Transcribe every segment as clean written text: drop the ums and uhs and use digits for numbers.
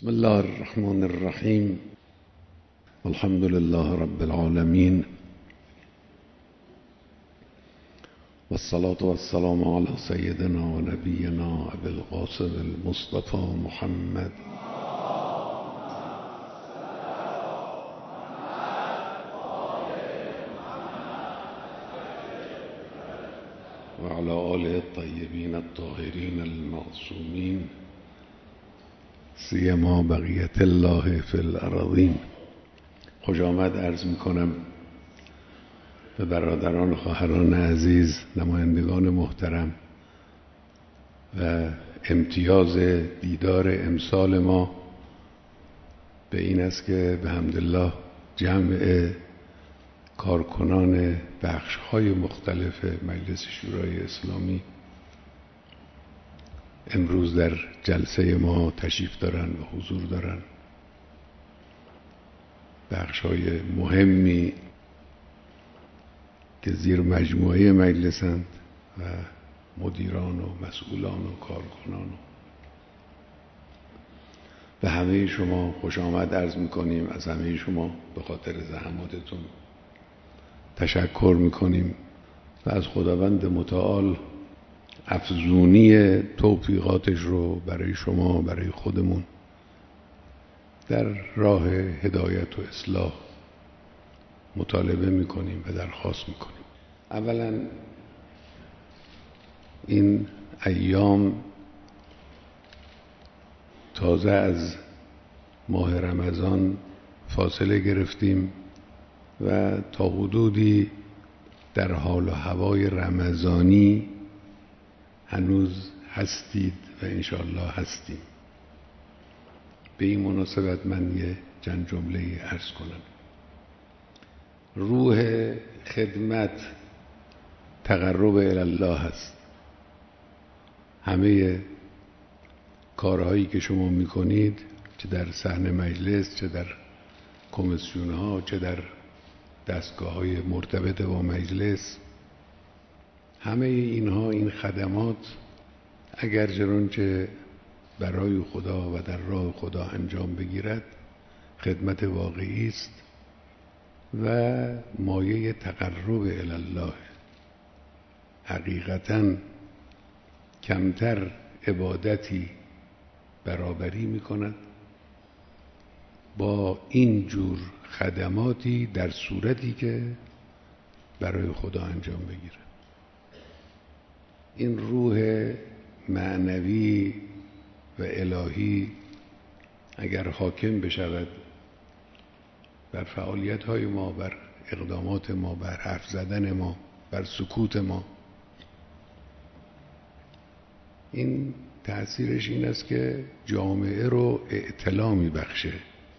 بسم الله الرحمن الرحیم. الحمد لله رب العالمین والصلاة والسلام على سيدنا و نبینا ابی القاسم المصطفى محمد و علی آله الطیبین الطاهرین المعصومین سیما بقیت الله فی الارضین. خوش آمد عرض میکنم به برادران و خواهران عزیز، نمایندگان محترم، و امتیاز دیدار امسال ما به این است که به حمدالله جمع کارکنان بخش‌های مختلف مجلس شورای اسلامی امروز در جلسه ما تشریف دارن و حضور دارن. بخش‌های مهمی که زیر مجموعه مجلسند و مدیران و مسئولان و کارکنان و همه شما خوش آمد عرض میکنیم. از همه شما به خاطر زحماتتون تشکر میکنیم و از خداوند متعال افزونی توفیقاتش رو برای شما، برای خودمون در راه هدایت و اصلاح مطالبه میکنیم و درخواست میکنیم. اولا این ایام تازه از ماه رمضان فاصله گرفتیم و تا حدودی در حال و هوای رمضانی هنوز هستید و انشاءالله هستیم. به این مناسبت من یه چند جمله عرض کنم. روح خدمت تقرب الی الله هست. همه کارهایی که شما میکنید، چه در صحن مجلس، چه در کمیسیون ها، چه در دستگاه های مرتبط با مجلس، همه اینها، این خدمات اگر چنانچه برای خدا و در راه خدا انجام بگیرد خدمت واقعی است و مایه تقرب الی الله. حقیقتاً کمتر عبادتی برابری میکند با این جور خدماتی در صورتی که برای خدا انجام بگیرد. این روح معنوی و الهی اگر حاکم بشود بر فعالیت‌های ما، بر اقدامات ما، بر حرف زدن ما، بر سکوت ما، این تأثیرش این است که جامعه رو اعتلا می‌بخشه،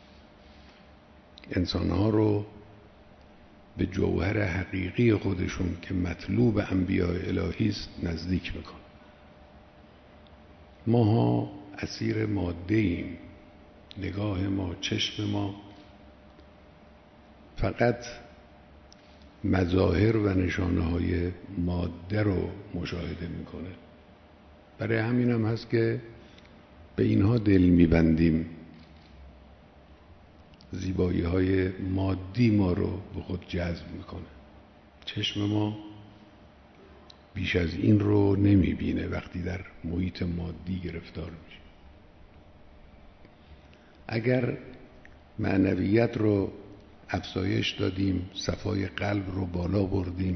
انسان‌ها رو به جوهر حقیقی خودشون که مطلوب انبیاء الهی است نزدیک میکنه. ماها اسیر ماده ایم. نگاه ما، چشم ما فقط مظاهر و نشانه های ماده رو مشاهده میکنه. برای همین هم هست که به اینها دل میبندیم. زیبایی های مادی ما رو به خود جذب میکنه. چشم ما بیش از این رو نمیبینه وقتی در محیط مادی گرفتار میشه. اگر معنویت رو افزایش دادیم، صفای قلب رو بالا بردیم،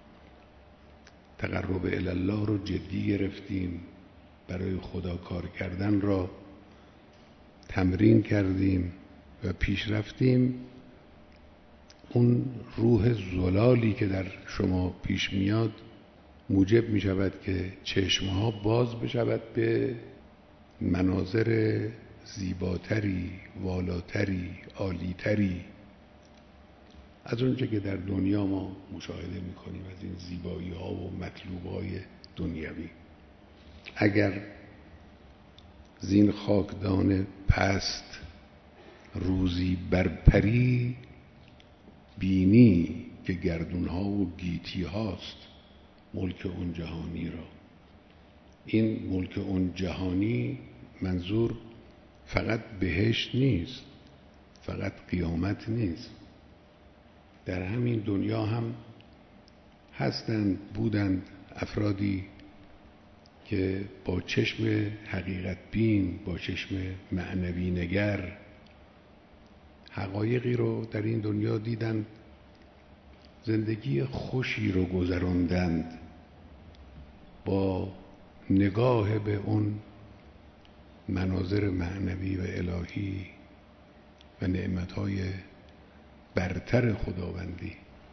تقرب الی الله رو جدی گرفتیم، برای خدا کار کردن را تمرین کردیم و پیش رفتیم، اون روح زلالی که در شما پیش میاد موجب می شود که چشمها باز بشود به مناظر زیباتری، والاتری، عالیتری از اونچه که در دنیا ما مشاهده می کنیم، از این زیبایی ها و مطلوب های دنیوی. اگر زین خاکدان پست روزی برپری، بینی که گردون ها و گیتی هاست ملک اون جهانی را. این ملک اون جهانی منظور فقط بهشت نیست، فقط قیامت نیست. در همین دنیا هم هستند بودند افرادی که با چشم حقیقت بین، با چشم معنوی نگر حقایقی رو در این دنیا دیدند، زندگی خوشی رو گذراندند با نگاه به اون مناظر معنوی و الهی و نعمتهای برتر خداوندی.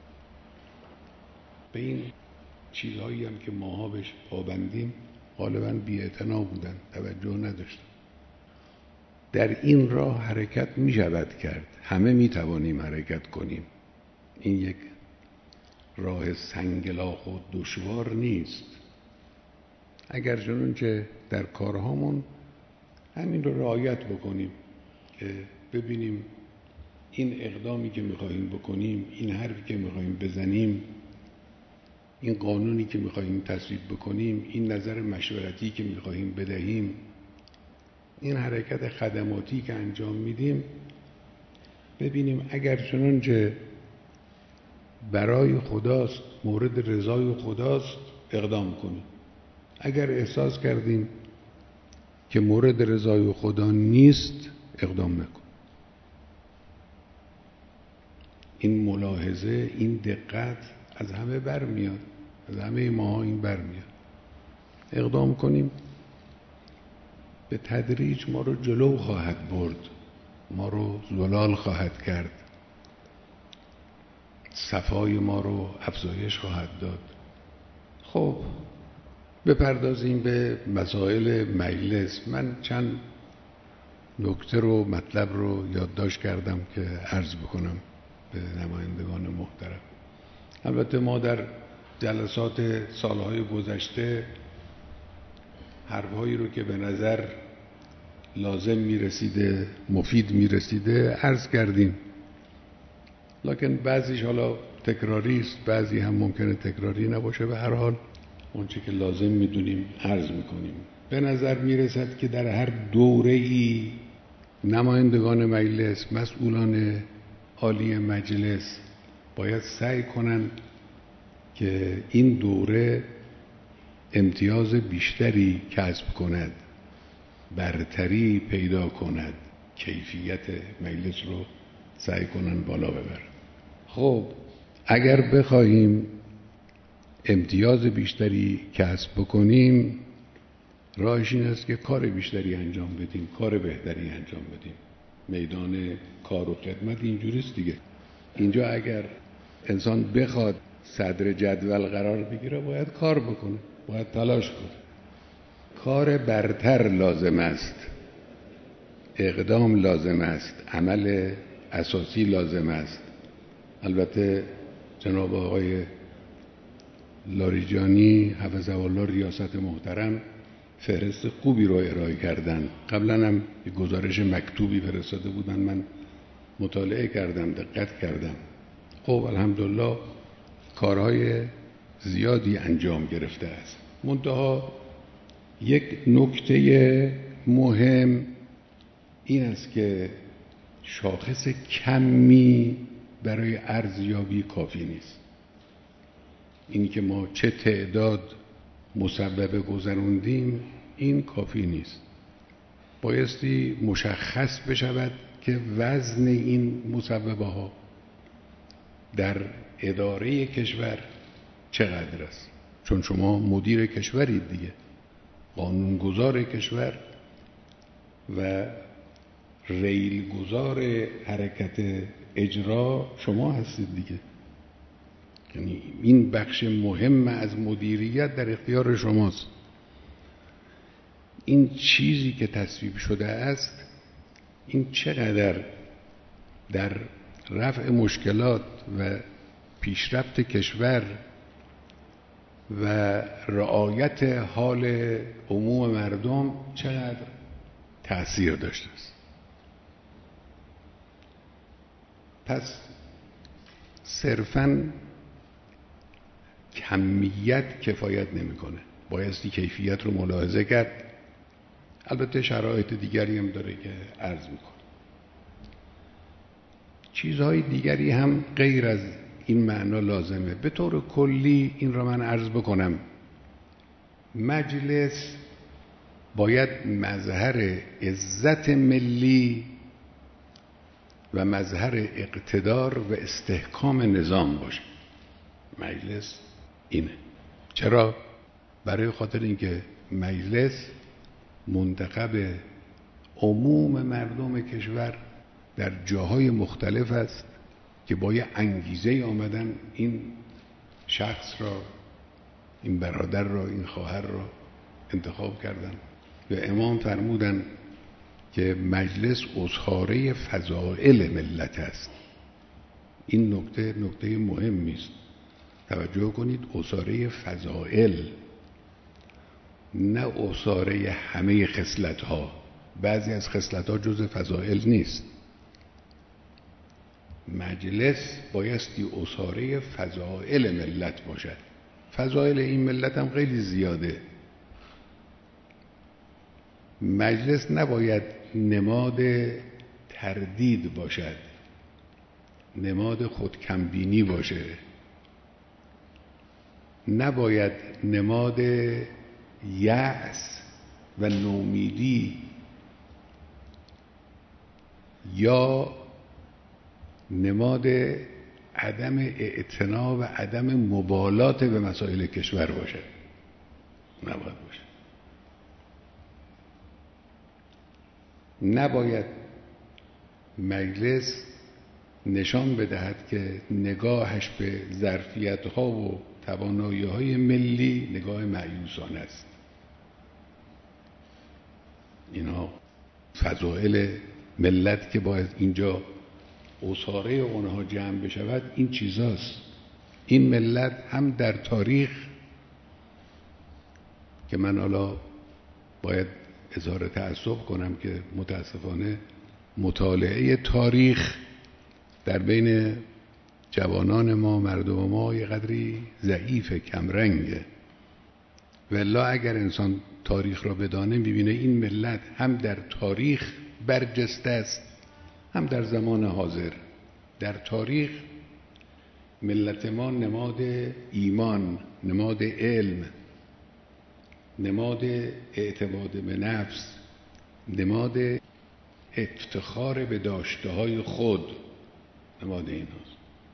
به این چیزهایی هم که ماها بهش پابندیم غالباً بی‌اعتنا بودن، توجه نداشتن. در این راه حرکت می شود کرد، همه می توانیم حرکت کنیم. این یک راه سنگلاخ و دشوار نیست. اگر چنانچه در کارهامون همین رو رعایت بکنیم که ببینیم این اقدامی که می‌خواهیم بکنیم، این حرفی که می‌خواهیم بزنیم، این قانونی که می‌خواهیم تصویب بکنیم، این نظر مشورتی که می‌خواهیم بدهیم، این حرکت خدماتی که انجام میدیم، ببینیم اگر چنانچه برای خداست، مورد رضای خداست، اقدام کنیم. اگر احساس کردیم که مورد رضای خدا نیست، اقدام نکن. این ملاحظه، این دقت از همه برمیاد، از همه ماها این برمیاد. اقدام کنیم، به تدریج ما رو جلو خواهد برد، ما رو زلال خواهد کرد، صفای ما رو افزایش خواهد داد. خب بپردازیم به مسائل مجلس. من چند نکته رو، مطلب رو یادداشت کردم که عرض بکنم به نمایندگان محترم. البته ما در جلسات سالهای گذشته حرفهایی رو که به نظر لازم میرسیده، مفید میرسیده عرض کردیم، لکن بعضیش حالا تکراری است، بعضی هم ممکنه تکراری نباشه. به هر حال اونچه که لازم میدونیم عرض میکنیم. به نظر میرسد که در هر دوره‌ای نمایندگان مجلس، مسئولان عالی مجلس باید سعی کنند که این دوره امتیاز بیشتری کسب کند، برتری پیدا کند، کیفیت مجلس رو سعی کنند بالا ببرند. خب اگر بخواهیم امتیاز بیشتری کسب بکنیم، راهش این است که کار بیشتری انجام بدیم، کار بهتری انجام بدیم. میدان کار و خدمت اینجوریست دیگه. اینجا اگر انسان بخواد صدر جدول قرار بگیره، باید کار بکنه، باید تلاش کنه. کار برتر لازم است، اقدام لازم است، عمل اساسی لازم است. البته جناب آقای لاریجانی حفظه الله ریاست محترم فهرست خوبی رو ارائه کردن. قبلا هم یک گزارش مکتوبی فرستاده بودن، من مطالعه کردم، دقت کردم. خب الحمدلله کارهای زیادی انجام گرفته است. منتها یک نکته مهم این است که شاخص کمی برای ارزیابی کافی نیست. اینی که ما چه تعداد مسبب گذروندیم این کافی نیست. بایستی مشخص بشود که وزن این مسببه ها در اداره کشور چقدر است. چون شما مدیر کشورید دیگه، قانونگذار کشور و ریلگذار حرکت اجرا شما هستید دیگه. یعنی این بخش مهم از مدیریت در اختیار شماست. این چیزی که تصویب شده است، این چقدر در رفع مشکلات و پیشرفت کشور و رعایت حال عموم مردم چقدر تأثیر داشته است. پس صرفاً کمیت کفایت نمیکنه، بایستی کیفیت رو ملاحظه کرد. البته شرایط دیگری هم داره که عرض میکنه. چیزهای دیگری هم غیر از این معنا لازمه. به طور کلی این را من عرض بکنم، مجلس باید مظهر عزت ملی و مظهر اقتدار و استحکام نظام باشه. مجلس اینه. چرا؟ برای خاطر اینکه مجلس منتخب عموم مردم کشور در جاهای مختلف است که با یه انگیزه آمدن این شخص را، این برادر را، این خواهر را انتخاب کردن و امام فرمودن که مجلس اصحاره فضائل ملت است. این نکته مهمی است. توجه کنید، اصحاره فضائل، نه اصحاره همه خصلت‌ها. بعضی از خصلت‌ها جز فضائل نیست. مجلس بایستی اصحاره فضائل ملت باشد. فضائل این ملت هم خیلی زیاده. مجلس نباید نماد تردید باشد، نماد خودکمبینی باشه، نباید نماد یأس و نومیدی یا نماد عدم اعتنا و عدم مبالات به مسائل کشور باشه. نباید باشه. نباید مجلس نشان بدهد که نگاهش به ظرفیت‌ها و توانایی‌های ملی نگاه مایوسانه است. اینا فضائل ملت که باید اینجا اصحاره اونها جمع بشود، این چیزاست. این ملت هم در تاریخ، که من حالا باید اظهار تأسف کنم که متاسفانه مطالعه تاریخ در بین جوانان ما، مردم ما یه قدری ضعیف، کمرنگه. والله اگر انسان تاریخ را بدانه میبینه این ملت هم در تاریخ برجسته است، هم در زمان حاضر. در تاریخ ملت ما نماد ایمان، نماد علم، نماد اعتماد به نفس، نماد افتخار به داشته‌های خود، نماد ایناست.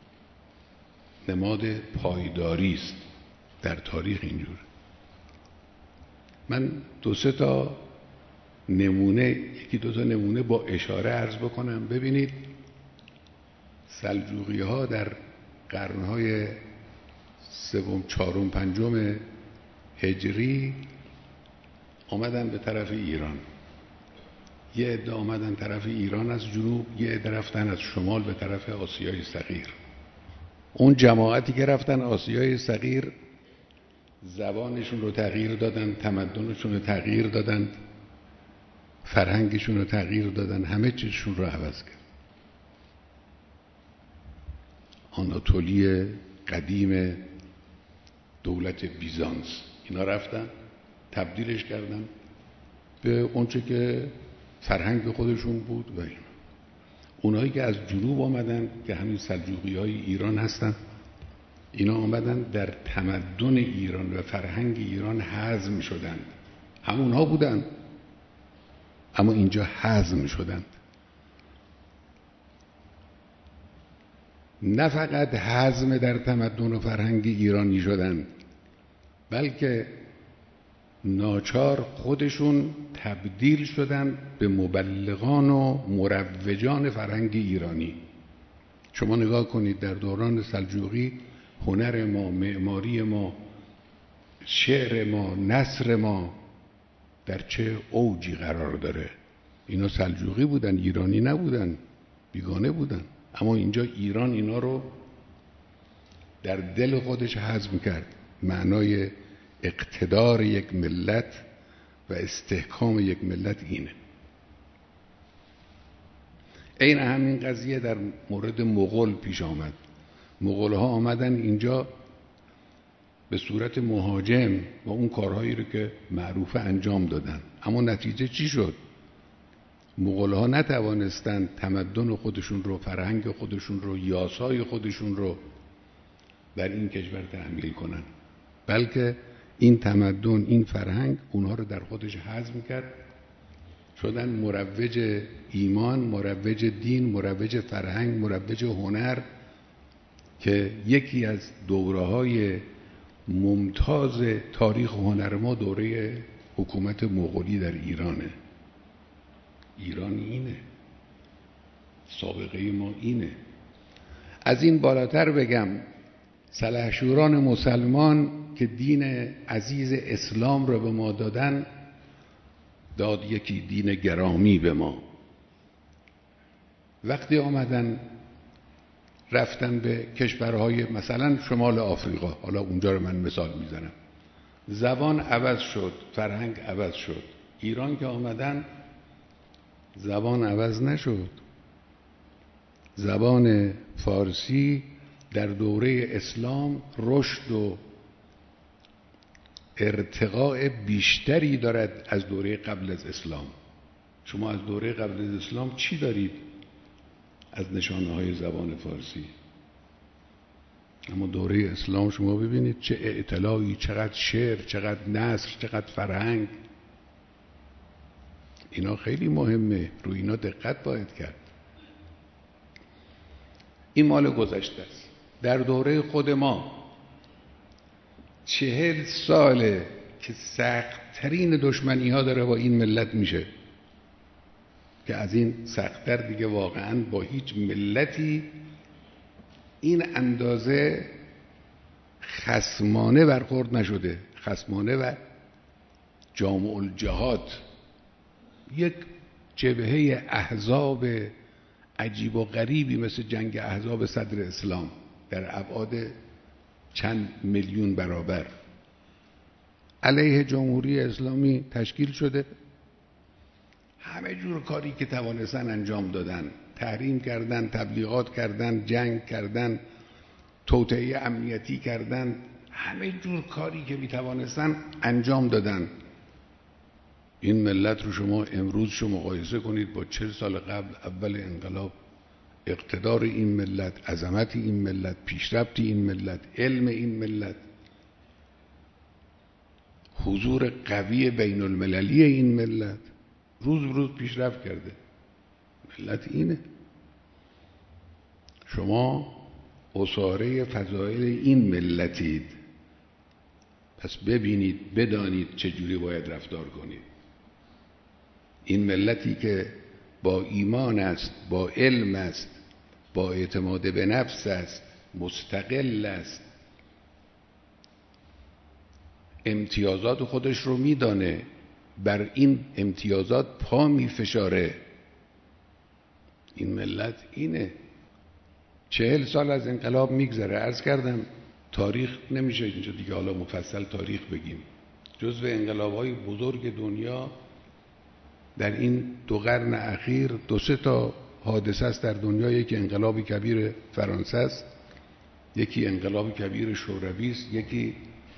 نماد پایداری است. در تاریخ اینجور. من دو سه تا نمونه با اشاره عرض بکنم. ببینید، سلجوقی ها در قرنهای سوم، چهارم، پنجم هجری آمدن به طرف ایران. یه عده آمدن طرف ایران از جنوب، یه عده رفتن از شمال به طرف آسیای صغیر. اون جماعتی که رفتن آسیای صغیر زبانشون رو تغییر دادن، تمدنشون رو تغییر دادن، فرهنگشون رو تغییر دادن، همه چیزشون رو عوض کرد. آناتولی قدیم دولت بیزانس، اینا رفتن تبدیلش کردن به اونچه که فرهنگ خودشون بود. و اونایی که از جنوب آمدن که همین سلجوقی های ایران هستن، اینا آمدن در تمدن ایران و فرهنگ ایران هضم شدند. همونها بودن اما اینجا هضم شدند. نه فقط هضم در تمدن و فرهنگ ایرانی شدند، بلکه ناچار خودشون تبدیل شدن به مبلغان و مروجان فرهنگ ایرانی. شما نگاه کنید در دوران سلجوقی هنر ما، معماری ما، شعر ما، نثر ما در چه اوجی قرار داره. اینا سلجوقی بودن، ایرانی نبودن، بیگانه بودن. اما اینجا ایران اینا رو در دل خودش هضم کرد. معنای اقتدار یک ملت و استحکام یک ملت اینه. این همین قضیه در مورد مغول پیش آمد. مغول ها آمدن اینجا به صورت مهاجم و اون کارهایی رو که معروف انجام دادن. اما نتیجه چی شد؟ مغول‌ها نتوانستند تمدن خودشون رو، فرهنگ خودشون رو، یاسای خودشون رو در این کشور تحمیل کنن، بلکه این تمدن، این فرهنگ اونها رو در خودش هضم کرد، شدن مروج ایمان، مروج دین، مروج فرهنگ، مروج هنر، که یکی از دوره‌های ممتاز تاریخ هنر ما دوره حکومت مغولی در ایرانه. ایران اینه، سابقه ما اینه. از این بالاتر بگم، سلحشوران مسلمان که دین عزیز اسلام رو به ما دادن، داد یکی دین گرامی به ما. وقتی آمدن رفتن به کشورهای مثلا شمال آفریقا، حالا اونجا رو من مثال میزنم، زبان عوض شد، فرهنگ عوض شد. ایران که آمدن زبان عوض نشد. زبان فارسی در دوره اسلام رشد و ارتقاء بیشتری دارد از دوره قبل از اسلام. شما از دوره قبل از اسلام چی دارید از نشانه های زبان فارسی؟ اما دوره اسلام شما ببینید چه اطلاعی، چقدر شعر، چقدر نثر، چقدر فرهنگ. اینا خیلی مهمه، رو اینا دقت باید کرد. این مال گذشته است. در دوره خود ما 40 ساله که سخت‌ترین دشمنی ها داره با این ملت میشه، که از این سخت‌تر دیگه واقعاً با هیچ ملتی این اندازه خصمانه برخورد نشده. خصمانه و جامع الجهات، یک جبهه احزاب عجیب و غریبی مثل جنگ احزاب صدر اسلام در ابعاد چند میلیون برابر علیه جمهوری اسلامی تشکیل شده. همه جور کاری که توانستن انجام دادن، تحریم کردن، تبلیغات کردن، جنگ کردن، توطئه امنیتی کردن، همه جور کاری که میتوانستن انجام دادن. این ملت رو شما امروز مقایسه کنید با 40 سال قبل، اول انقلاب، اقتدار این ملت، عظمت این ملت، پیشرفت این ملت، علم این ملت، حضور قوی بین المللی این ملت، روز به روز پیشرفت کرده. ملت اینه. شما اساره فضائل این ملتید، پس ببینید، بدانید چجوری باید رفتار کنید. این ملتی که با ایمان است، با علم است، با اعتماد به نفس است، مستقل است، امتیازات خودش رو میدانه، بر این امتیازات پا میفشاره. این ملت اینه. 40 سال از انقلاب میگذره. عرض کردم تاریخ نمیشه اینجا دیگه حالا مفصل تاریخ بگیم. جزو انقلاب‌های بزرگ دنیا در این 2 قرن اخیر 2-3 تا حادثه است در دنیا. یکی انقلاب کبیر فرانسه است، یکی انقلاب کبیر شوروی است، یکی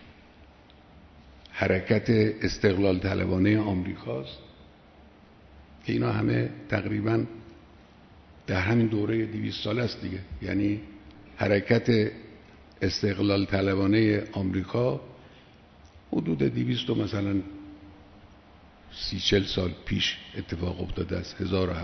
حرکت استقلال طلبانه آمریکاست، که اینا همه تقریباً در همین دوره 200 سال است دیگه. یعنی حرکت استقلال طلبانه آمریکا حدود 200 مثلا 30-40 سال پیش اتفاق افتاده است،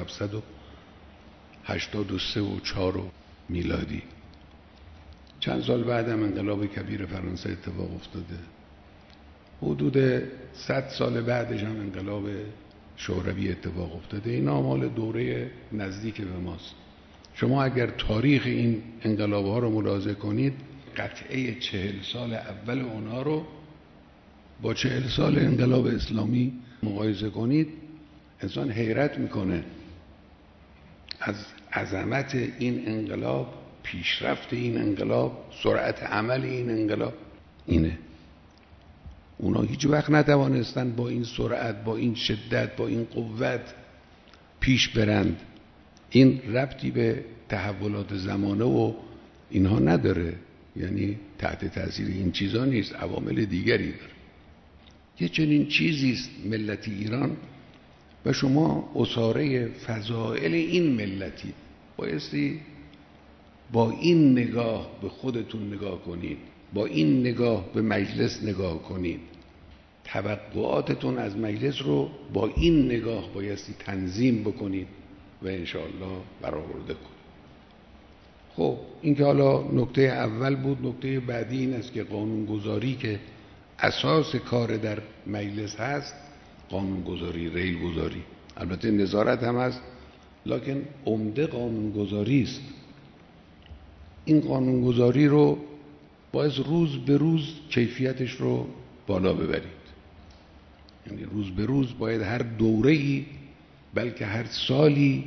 1783 و 4 میلادی. چند سال بعدم انقلاب کبیر فرانسه اتفاق افتاده. حدود 100 سال بعدش هم انقلاب شوروی اتفاق افتاده. این مال دوره نزدیک به ماست. شما اگر تاریخ این انقلاب ها رو ملاحظه کنید، قطعه 40 سال اول اونها رو با 40 سال انقلاب اسلامی مقایسه کنید، انسان حیرت میکنه از عظمت این انقلاب، پیشرفت این انقلاب، سرعت عمل این انقلاب. اینه. اونا هیچ وقت نتوانستن با این سرعت، با این شدت، با این قوت پیش برند. این ربطی به تحولات زمانه و اینها نداره. یعنی تحت تاثیر این چیزا نیست، عوامل دیگری داره. یه چنین چیزیست ملت ایران و شما اساره فضائل این ملتی، بایستی با این نگاه به خودتون نگاه کنید، با این نگاه به مجلس نگاه کنید، توقعاتتون از مجلس رو با این نگاه بایستی تنظیم بکنید و انشاءالله برآورده کنید. خب این که حالا نکته اول بود. نکته بعدی این است که قانونگذاری که اساس کار در مجلس هست، قانونگذاری، ریل گذاری، البته نظارت هم هست، لکن عمده قانونگذاری است. این قانونگذاری رو باید روز به روز کیفیتش رو بالا ببرید. یعنی روز به روز باید هر دوره‌ای بلکه هر سالی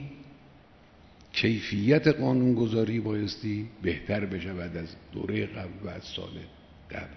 کیفیت قانونگذاری بایستی بهتر بشه بعد از دوره قبل و از سال قبل.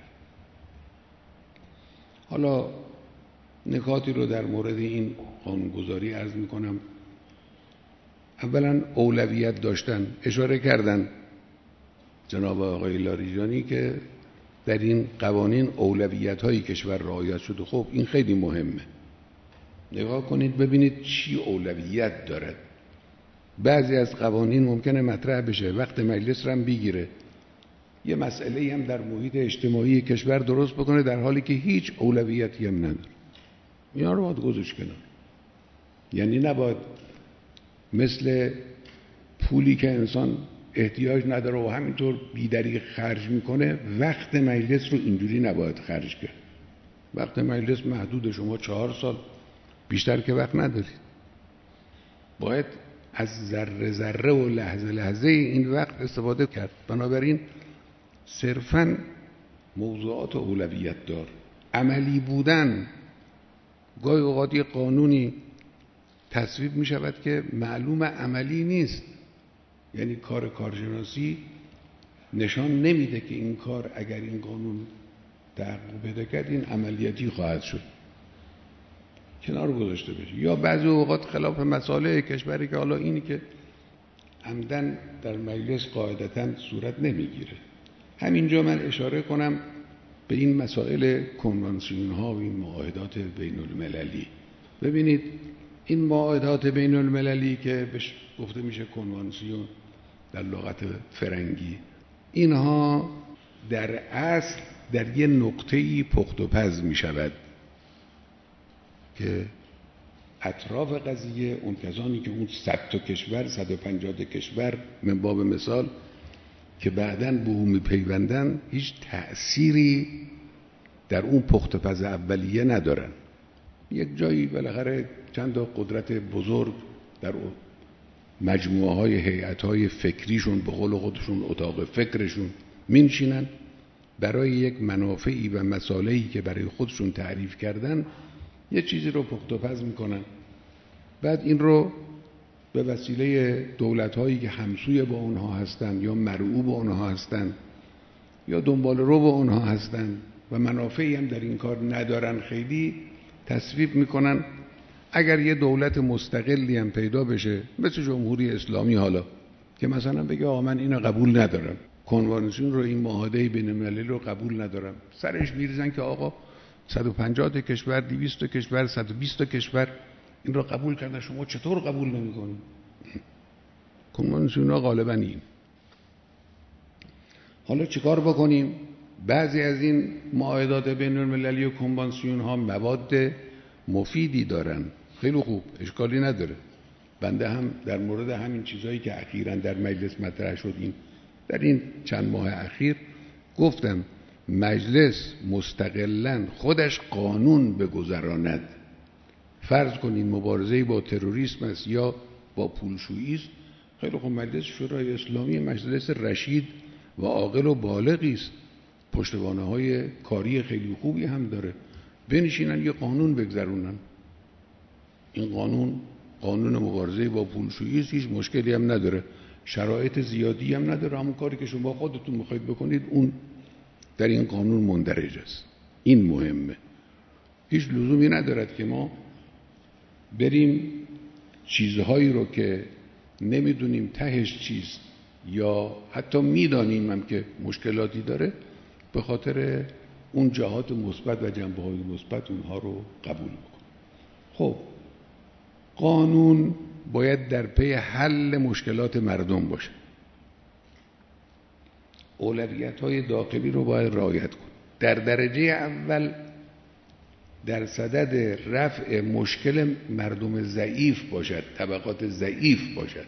حالا نکاتی رو در مورد این قانونگذاری عرض میکنم. اولا اولویت داشتن. اشاره کردن جناب آقای لاریجانی که در این قوانین اولویت های کشور رعایت شده. خب این خیلی مهمه. نگاه کنید ببینید چی اولویت دارد. بعضی از قوانین ممکنه مطرح بشه، وقت مجلس رو هم بگیره، یه مسئله هم در محیط اجتماعی کشور درست بکنه، در حالی که هیچ اولویتی هم نداره. اینا رو باید گذاشت کنار. یعنی نباید مثل پولی که انسان احتیاج نداره و همینطور بی‌دریغ خرج میکنه، وقت مجلس رو اینجوری نباید خرج کرد. وقت مجلس محدود، شما 4 سال بیشتر که وقت ندارید. باید از ذره ذره و لحظه لحظه این وقت استفاده کرد. بنابراین صرفاً موضوعات اولویت دار، عملی بودن. گاهی اوقات یه قانونی تصویب می شود که معلوم عملی نیست. یعنی کارشناسی نشان نمیده که این کار اگر این قانون تحقق پیدا کرد این عملیاتی خواهد شد، کنار گذاشته بشه. یا بعضی اوقات خلاف مصالح کشوری که حالا اینی که عمدن در مجلس قاعدتاً صورت نمیگیره. همینجا من اشاره کنم به این مسائل کنوانسیون ها و این معاهدات بین المللی. ببینید این معاهدات بین المللی که بهش گفته میشه کنوانسیون در لغت فرنگی، اینها در اصل در یه نقطه‌ای پخت و پز میشود که اطراف قضیه اون کسانی که اون 100 تا کشور 150 تا کشور من باب مثال که بعداً به اون میپیوندن هیچ تأثیری در اون پخت و پز اولیه ندارن. یک جایی بالاخره چند تا قدرت بزرگ در مجموعه های هیئت های فکریشون به قول خودشون اتاق فکرشون مینشینن، برای یک منافعی و مصالحی که برای خودشون تعریف کردن یه چیزی رو پخت و پز میکنن. بعد این رو به وسیله دولت هایی که همسوی با اونها هستن یا مرعوب اونها هستن یا دنبال رو با اونها هستن و منافعی هم در این کار ندارن خیلی تصویب میکنن. اگر یه دولت مستقلی هم پیدا بشه مثل جمهوری اسلامی حالا که مثلا بگه آقا من اینو قبول ندارم، کنوانسیون رو، این معاهده بین المللی رو قبول ندارم، سرش میریزن که آقا 150 تا کشور، 200 تا کشور، 120 تا کشور این رو قبول کردن، شما چطور قبول نمی‌کنید؟ کنوانسیون ها غالبا این. حالا چیکار بکنیم؟ بعضی از این معاهدات بین المللی و کنوانسیون ها مواد مفیدی دارن، خیلی خوب، اشکالی نداره. بنده هم در مورد همین چیزایی که اخیراً در مجلس مطرح شد در این چند ماه اخیر گفتم مجلس مستقلاً خودش قانون بگذراند. فرض کنین مبارزه با تروریسم است یا با پولشویی است، خیلی خوب، مجلس شورای اسلامی مجلس رشید و عاقل و بالغی است، پشتوانه‌های کاری خیلی خوبی هم داره، بنشینن یه قانون بگذرونن. این قانون مبارزه با پولشویی است، هیچ مشکلی هم نداره، شرایط زیادی هم نداره، همون کاری که شما خودتون میخواید بکنید اون در این قانون مندرج است. این مهمه. هیچ لزومی ندارد که ما بریم چیزهایی رو که نمیدونیم تهش چیست یا حتی میدانیم هم که مشکلاتی داره، به خاطر اون جهات مثبت و جنبه‌های مثبت اونها رو قبول میکنه. خب قانون باید در پی حل مشکلات مردم باشه، اولویت‌های داخلی رو باید رعایت کنه. در درجه اول در صدد رفع مشکل مردم ضعیف باشد، طبقات ضعیف باشد.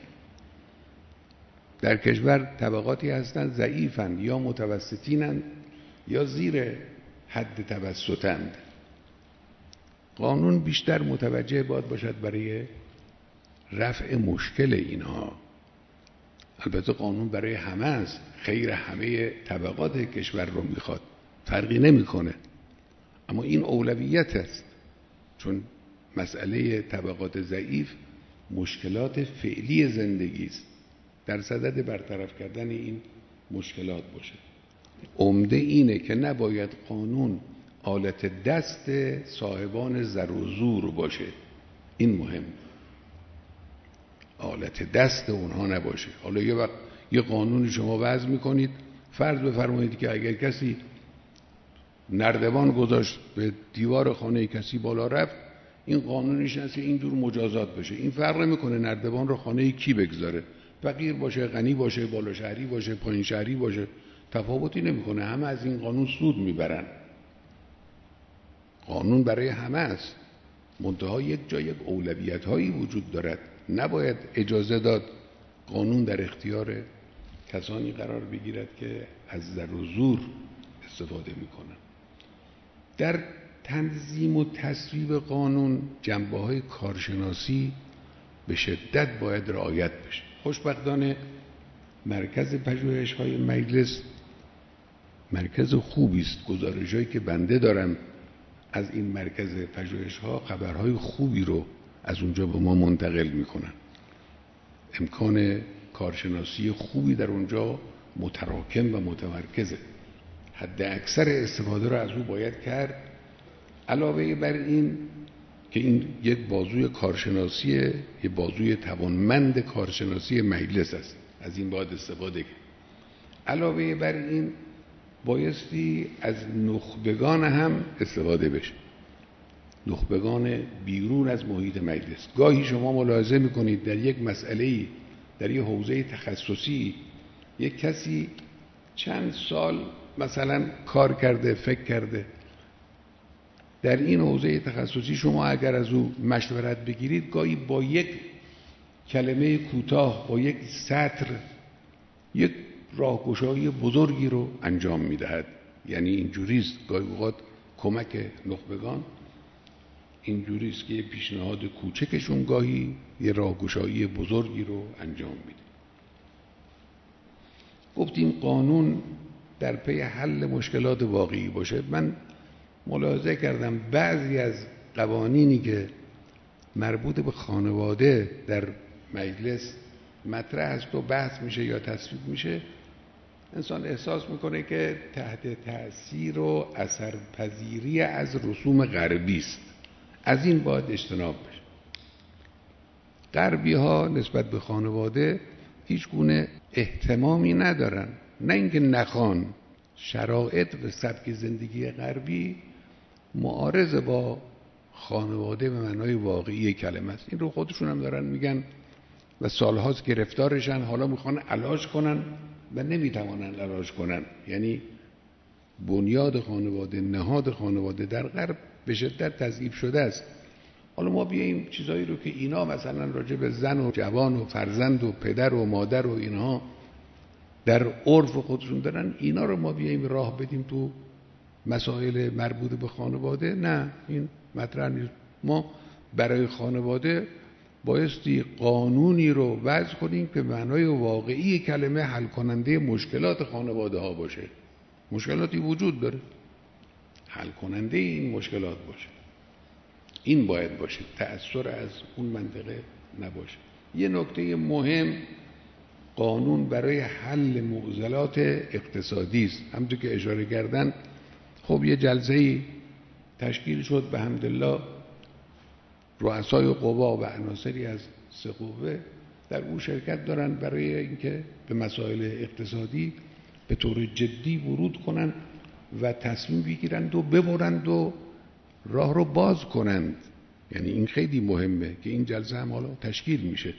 در کشور طبقاتی هستند ضعیفند، یا متوسطینند یا زیر حد توسطند. قانون بیشتر متوجه باید باشد برای رفع مشکل اینها. البته قانون برای همه است، خیر همه طبقات کشور رو میخواد، فرقی نمیکنه، اما این اولویت است، چون مسئله طبقات ضعیف مشکلات فعلی زندگی است، در صدد برطرف کردن این مشکلات باشه. عمده اینه که نباید قانون آلت دست صاحبان زر و زور باشه، این مهم، آلت دست اونها نباشه. حالا یه وقت یه قانونی شما وضع میکنید، فرض بفرمایید که اگر کسی نردبان گذاشت به دیوار خانه کسی بالا رفت، این قانونش هست که اینجور مجازات بشه. این فرق نمیکنه نردبان رو خانه کی بگذاره، فقیر باشه، غنی باشه، بالا شهری باشه، پایین شهری باشه، تفاوتی نمیکنه، همه از این قانون سود میبرن. قانون برای همه است، منتها یک جا یک اولویت هایی وجود دارد، نباید اجازه داد قانون در اختیار کسانی قرار بگیرد که از زر و زور استفاده میکنن. در تنظیم و تصویب قانون جنبه‌های کارشناسی به شدت باید رعایت بشه. خوشبختانه مرکز پژوهش‌های مجلس مرکز خوبی است. گزارش‌هایی که بنده دارم از این مرکز پژوهش‌ها خبرهای خوبی رو از اونجا به ما منتقل میکنن. امکان کارشناسی خوبی در اونجا متراکم و متمرکزه، حد اکثر استفاده رو از او باید کرد. علاوه بر این که این یک بازوی کارشناسیه، یک بازوی توانمند کارشناسی مجلس است، از این باید استفاده کرد. علاوه بر این بایستی از نخبگان هم استفاده بشه، نخبگان بیرون از محیط مجلس. گاهی شما ملاحظه میکنید در یک مسئله‌ای، در یک حوزه تخصصی، یک کسی چند سال مثلا کار کرده، فکر کرده در این حوزه تخصصی، شما اگر از او مشورت بگیرید، گاهی با یک کلمه کوتاه، با یک سطر، یک راهگشایی بزرگی رو انجام میدهد. یعنی اینجوریست گاهی اوقات کمک نخبگان اینجوریست که یه پیشنهاد کوچکشون گاهی یه راهگشایی بزرگی رو انجام میده. گفتیم قانون در پی حل مشکلات واقعی باشه. من ملاحظه کردم بعضی از قوانینی که مربوط به خانواده در مجلس مطرح است و بحث میشه یا تصویب میشه، انسان احساس میکنه که تحت تأثیر و اثرپذیری از رسوم غربی است. از این باید اجتناب بشه. غربی ها نسبت به خانواده هیچ گونه اهتمامی ندارن، نه اینکه نخوان، شرایط و سبک زندگی غربی معارض با خانواده به معنای واقعی کلمه است. این رو خودشون هم دارن میگن و سالهاست گرفتارشن، حالا میخوان علاج کنن و نمیتوانن علاج کنن. یعنی بنیاد خانواده، نهاد خانواده در غرب به شدت تضعیف شده است. حالا ما بیاییم چیزایی رو که اینا مثلا راجع به زن و جوان و فرزند و پدر و مادر و اینها در عرف خودشون دارن، اینا رو ما بیاییم راه بدیم تو مسائل مربوط به خانواده، نه، این مطرح نیست. ما برای خانواده بایستی قانونی رو وضع کنیم که معنای واقعی کلمه حل کننده مشکلات خانواده ها باشه. مشکلاتی وجود داره، حل کننده این مشکلات باشه. این باید باشه، تأثیر از اون منطقه نباشه. یه نکته مهم، قانون برای حل معضلات اقتصادی است. همونطور که اشاره کردن، خب یه جلسه‌ای تشکیل شد به حمدالله، رؤسای قوا و عناصری از سه قوه در او شرکت دارن برای اینکه به مسائل اقتصادی به طور جدی ورود کنند و تصمیم بگیرند و ببرند و راه رو باز کنند. یعنی این خیلی مهمه که این جلسه هم حالا تشکیل میشه.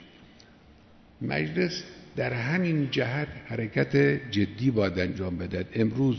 مجلس در همین جهت حرکت جدی باید انجام بده. امروز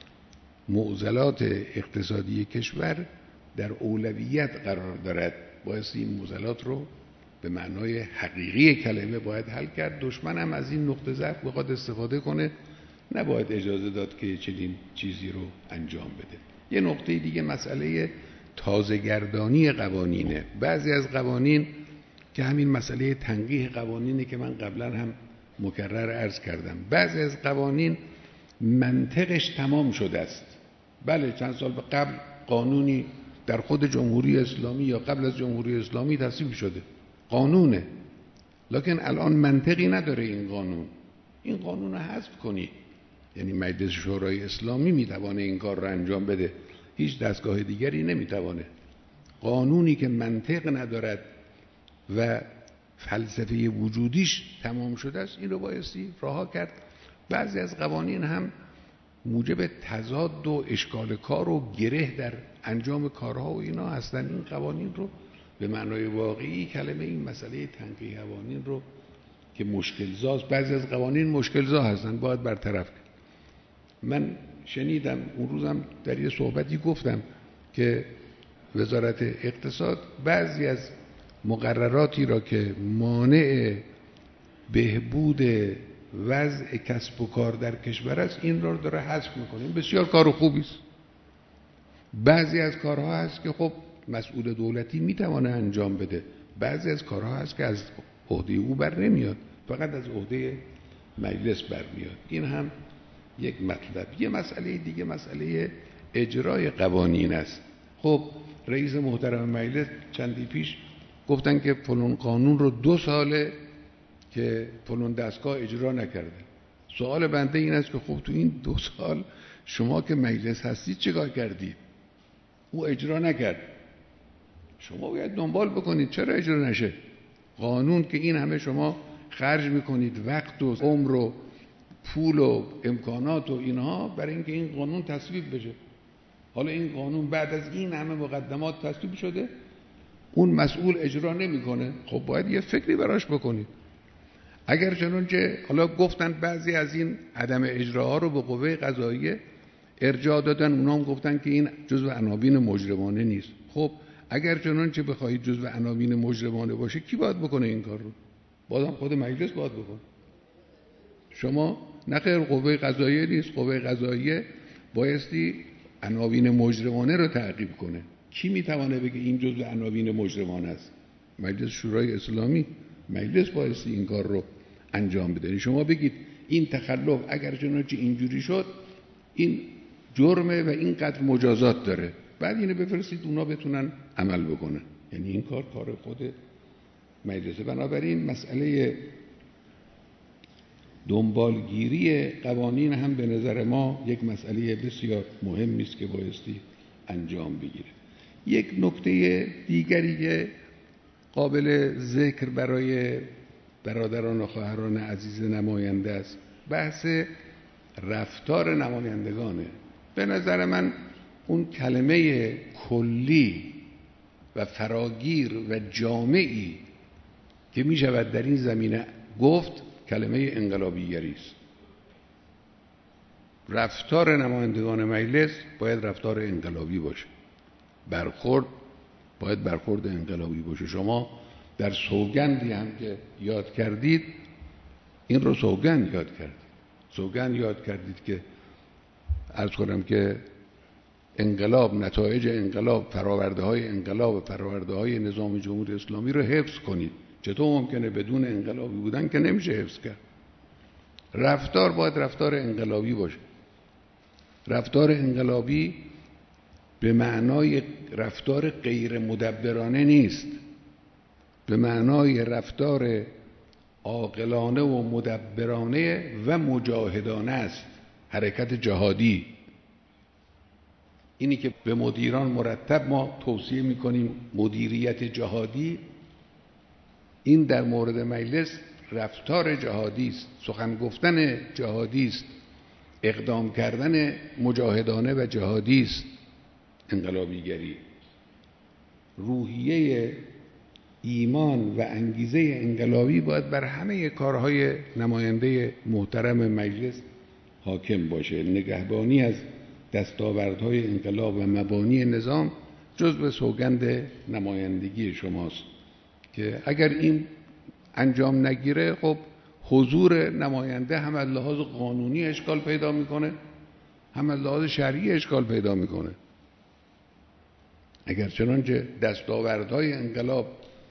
معضلات اقتصادی کشور در اولویت قرار دارد. باید این معضلات رو به معنای حقیقی کلمه باید حل کرد. دشمن هم از این نقطه ضعف بخواد استفاده کنه، نباید اجازه داد که چنین چیزی رو انجام بده. یه نقطه دیگه مسئله تازه‌گردانی قوانینه. بعضی از قوانین که همین مسئله تنقیح قوانینه که من قبلا هم مکرر عرض کردم، بعضی از قوانین منطقش تمام شده است. بله چند سال قبل قانونی در خود جمهوری اسلامی یا قبل از جمهوری اسلامی تصویب شده، قانونه، لکن الان منطقی نداره این قانون. این قانون رو حذف کنی. یعنی مجلس شورای اسلامی میتوانه این کار رو انجام بده، هیچ دستگاه دیگری نمیتوانه. قانونی که منطق ندارد و فلسفه وجودیش تمام شده است، این رو بایستی رها کرد. بعضی از قوانین هم موجب تضاد و اشکال کار و گره در انجام کارها و اینا هستن. این قوانین رو به معنای واقعی کلمه این مسئله تنقیح قوانین رو که مشکل‌زاست، بعضی از قوانین مشکل‌زا هستن، باید برطرف کرد. من شنیدم اون روزم در یه صحبتی گفتم که وزارت اقتصاد بعضی از مقرراتی را که مانع بهبود وضع کسب و کار در کشور است این را داره حذف میکنه. این بسیار کار خوبی است. بعضی از کارها هست که خب مسئول دولتی میتونه انجام بده، بعضی از کارها هست که از عهده او بر نمیاد، فقط از عهده مجلس برمیاد. این هم یک مطلب. یه مسئله دیگه مسئله اجرای قوانین است. خب رئیس محترم مجلس چندی پیش گفتن که فلان قانون رو 2 ساله که فلان دستگاه اجرا نکرده. سوال بنده این است که خب تو این 2 سال شما که مجلس هستید چیکار کردید؟ او اجرا نکرد، شما باید دنبال بکنید چرا اجرا نشه. قانون که این همه شما خرج میکنید، وقت و عمر و پول و امکانات و اینها برای اینکه این قانون تصویب بشه. حالا این قانون بعد از این همه مقدمات تصویب شده، اون مسئول اجرا نمیکنه. خب باید یه فکری براش بکنید. اگر چنانچه حالا گفتن بعضی از این عدم اجراها رو به قوه قضاییه ارجاع دادن، اونا هم گفتن که این جزو عناوین مجرمانه نیست. خب اگر چنانچه بخواهید جزو عناوین مجرمانه باشه کی باید بکنه این کار رو؟ بازم خود مجلس باید بکنه. شما نه خیر، قوه قضاییه نیست. قوه قضاییه بایستی عناوین مجرمانه رو تعقیب کنه. کی میتونه بگه این جزو عناوین مجرمانه است؟ مجلس شورای اسلامی. مجلس بایستی این کار رو انجام بده. شما بگید این تخلف اگر چنانچه اینجوری شد این جرمه و اینقدر مجازات داره، بعد اینو بفرستید اونا بتونن عمل بکنن. یعنی این کار خود مجلسه. بنابراین مسئله دنبالگیری قوانین هم به نظر ما یک مسئله بسیار مهمی است که بایستی انجام بگیره. یک نکته دیگری که قابل ذکر برای برادران و خواهران عزیز نماینده است بحث رفتار نمایندگانه. به نظر من اون کلمه کلی و فراگیر و جامعی که می شود در این زمینه گفت کلمه انقلابیگری است. رفتار نمایندگان مجلس باید رفتار انقلابی باشه، برخورد باید برخورد انقلابی باشه. شما در سوگندی هم که یاد کردید این رو سوگند یاد کردید که عرض کنم که انقلاب، نتایج انقلاب، فراورده‌های انقلاب و فراورده‌های نظام جمهوری اسلامی رو حفظ کنید. چطور ممکنه بدون انقلابی بودن که نمیشه حفظ کرد. رفتار باید رفتار انقلابی باشه. رفتار انقلابی به معنای رفتار غیر مدبرانه نیست، به معنای رفتار عاقلانه و مدبرانه و مجاهدانه است. حرکت جهادی، اینی که به مدیران مرتب ما توصیه میکنیم مدیریت جهادی، این در مورد مجلس رفتار جهادی است، سخن گفتن جهادی است، اقدام کردن مجاهدانه و جهادی است انقلابیگری. روحیه ایمان و انگیزه انقلابی باید بر همه کارهای نماینده محترم مجلس حاکم باشه. نگهبانی از دستاوردهای انقلاب و مبانی نظام جزو سوگند نمایندگی شماست که اگر این انجام نگیره خب حضور نماینده هم از لحاظ قانونی اشکال پیدا میکنه، هم از لحاظ شرعی اشکال پیدا میکنه. اگر چنانچه دستاوردهای انقلاب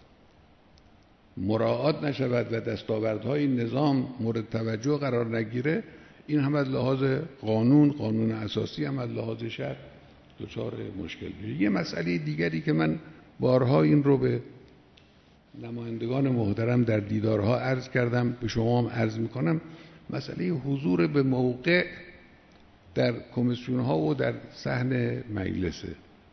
مراعات نشود و دستاوردهای نظام مورد توجه قرار نگیره، این هم از لحاظ قانون اساسی، هم از لحاظ شرع دچار مشکل میشه. یه مسئله دیگری که من بارها این رو به نمایندگان محترم در دیدارها عرض کردم، به شما هم عرض میکنم، مسئله حضور به موقع در کمیسیون‌ها و در صحن مجلسه.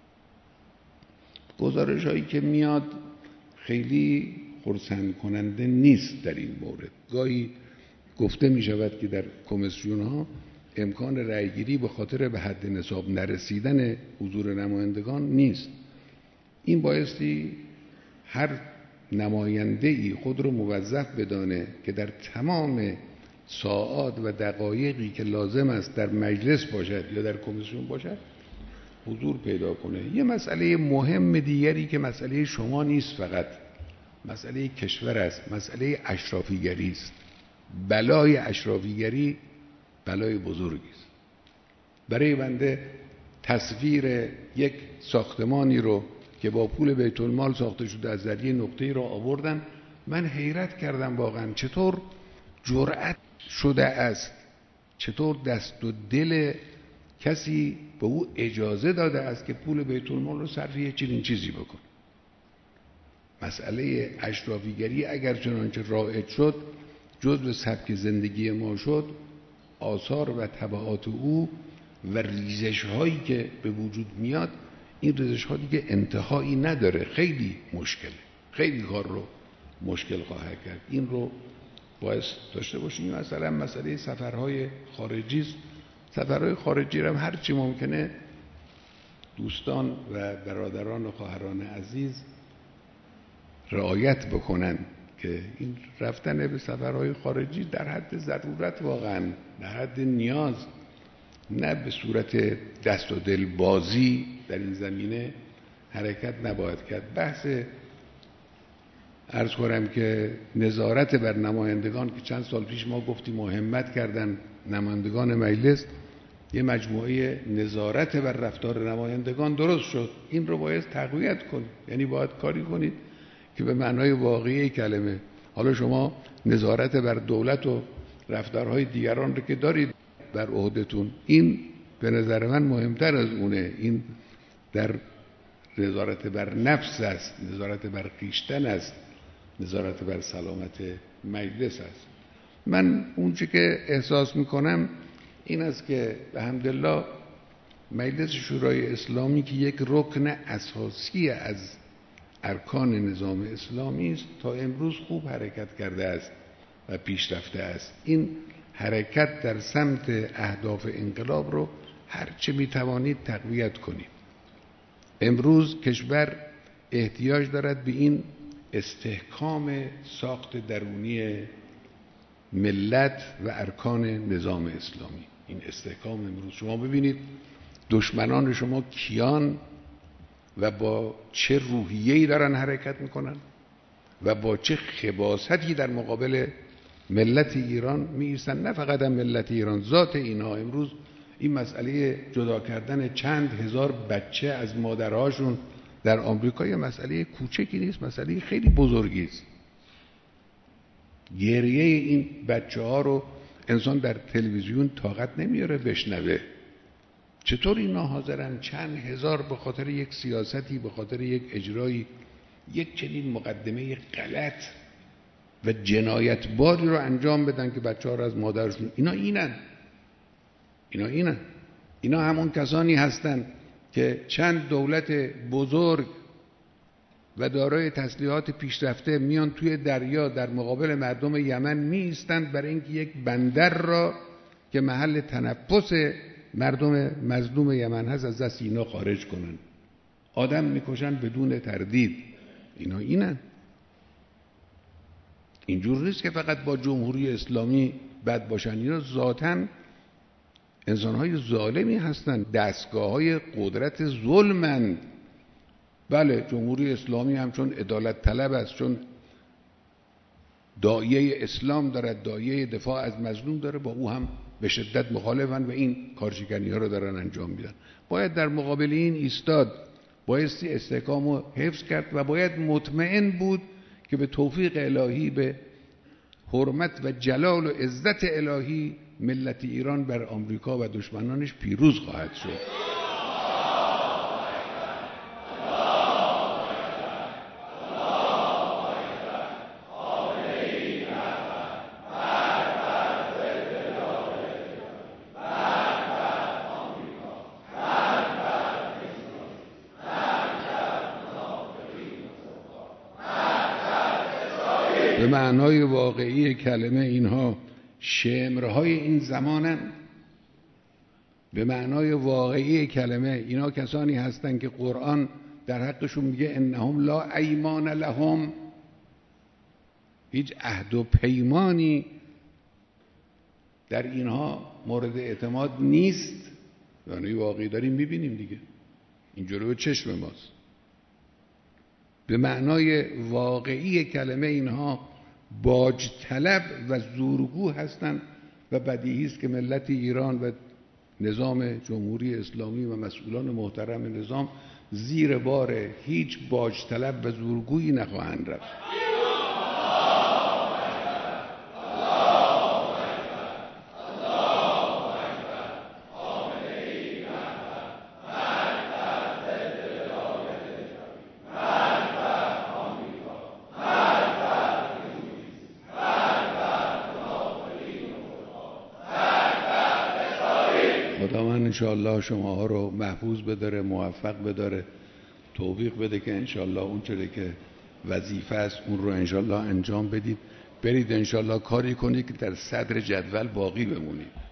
گزارش هایی که میاد خیلی خرسند کننده نیست در این مورد. گاهی گفته می شود که در کمیسیون‌ها امکان رأیگیری به خاطر به حد نصاب نرسیدن حضور نمایندگان نیست. این بایستی هر نماینده‌ای خود رو موظف بدانه که در تمام ساعات و دقایقی که لازم است در مجلس باشد یا در کمیسیون باشد حضور پیدا کنه. یه مسئله مهم دیگری که مسئله شما نیست، فقط مسئله کشور است، مسئله اشرافیگری است. بلای اشرافیگری بلای بزرگی است. برای بنده تصویر یک ساختمانی رو که با پول بیت المال ساخته شده از ذریعه نقطه‌ای را آوردن، من حیرت کردم واقعا چطور جرأت شده است، چطور دست و دل کسی به او اجازه داده است که پول بیت المال رو صرف یه چنین چیزی بکنه. مسئله اشرافیگری اگر چنانچه رایج شد، جزو سبک زندگی ما شد، آثار و تبعات او و ریزش هایی که به وجود میاد، این ریزش ها دیگه انتهایی نداره. خیلی مشکله، خیلی کار رو مشکل خواهد کرد. این رو باید داشته باشیم. مثلا مسئله سفرهای خارجی است. سفرهای خارجی رو هم هر چی ممکنه دوستان و برادران و خواهران عزیز رعایت بکنن که این رفتن به سفرهای خارجی در حد ضرورت، واقعا در حد نیاز، نه به صورت دست و دل بازی در این زمینه حرکت نباید کرد. بحث عرض کنم که نظارت بر نمایندگان که چند سال پیش ما گفتیم و همت کردن نمایندگان مجلس، یه مجموعه نظارت بر رفتار نمایندگان درست شد. این رو باید تقویت کنید، یعنی باید کاری کنید که به معنای واقعی کلمه. حالا شما نظارت بر دولت و رفتارهای دیگران رو که دارید بر عهدتون، این به نظر من مهمتر از اونه. این در نظارت بر نفس است، نظارت بر خویشتن است، نظارت بر سلامت مجلس است. من اونچه که احساس میکنم این است که الحمدلله مجلس شورای اسلامی که یک رکن اساسی از ارکان نظام اسلامی است، تا امروز خوب حرکت کرده است و پیشرفته است. این حرکت در سمت اهداف انقلاب رو هرچه میتوانید تقویت کنید. امروز کشور احتیاج دارد به این استحکام ساخت درونی ملت و ارکان نظام اسلامی. این استحکام امروز شما ببینید دشمنان شما کیان و با چه روحیه‌ای دارن حرکت میکنن و با چه خباثتی در مقابل ملت ایران می‌ایستن. نه فقط ملت ایران، ذات اینا. امروز این مسئله جدا کردن چند هزار بچه از مادرهاشون در آمریکا یه مسئله کوچکی نیست، مسئله خیلی بزرگی است. گریه این بچه ها رو انسان در تلویزیون طاقت نمیاره بشنوه. چطور اینا حاضرن چند هزار به خاطر یک سیاستی، به خاطر یک اجرایی، یک چنین مقدمه غلط و جنایتباری رو انجام بدن که بچه ها رو از مادرشون. اینا همون کسانی هستن که چند دولت بزرگ و دارای تسلیحات پیشرفته میان توی دریا در مقابل مردم یمن می ایستند برای اینکه یک بندر را که محل تنفس مردم مظلوم یمن هست از دست اینا خارج کنن. آدم میکشن بدون تردید. اینا اینن. اینجور نیست که فقط با جمهوری اسلامی بد باشن. اینا ذاتاً انسانهای ظالمی هستند، دستگاه‌های قدرت ظلمند. بله جمهوری اسلامی هم چون عدالت طلب است، چون داعیه اسلام دارد، داعیه دفاع از مظلوم داره، با او هم به شدت مخالفن و این کارشکنی ها رو دارن انجام میدن. باید در مقابل این ایستاد، بایستی استحکام رو حفظ کرد و باید مطمئن بود که به توفیق الهی، به حرمت و جلال و عزت الهی، ملت ایران بر آمریکا و دشمنانش پیروز خواهد شد. به معنای واقعی کلمه اینها شمرهای این زمانن. به معنای واقعی کلمه اینا کسانی هستند که قرآن در حقشون میگه انهم لا ایمان لهم، هیچ عهد و پیمانی در اینها مورد اعتماد نیست. یعنی واقعی داریم میبینیم دیگه، این جلوی چشم ماست. به معنای واقعی کلمه اینها باج طلب و زورگو هستند و بدیهی است که ملت ایران و نظام جمهوری اسلامی و مسئولان محترم نظام زیر بار هیچ باج طلب و زورگویی نخواهند رفت. خدا من انشاءالله شماها رو محفوظ بداره، موفق بداره، توفیق بده که انشاءالله اون چیزی که وظیفه است اون رو انشاءالله انجام بدید. برید انشاءالله کاری کنید که در صدر جدول باقی بمونید.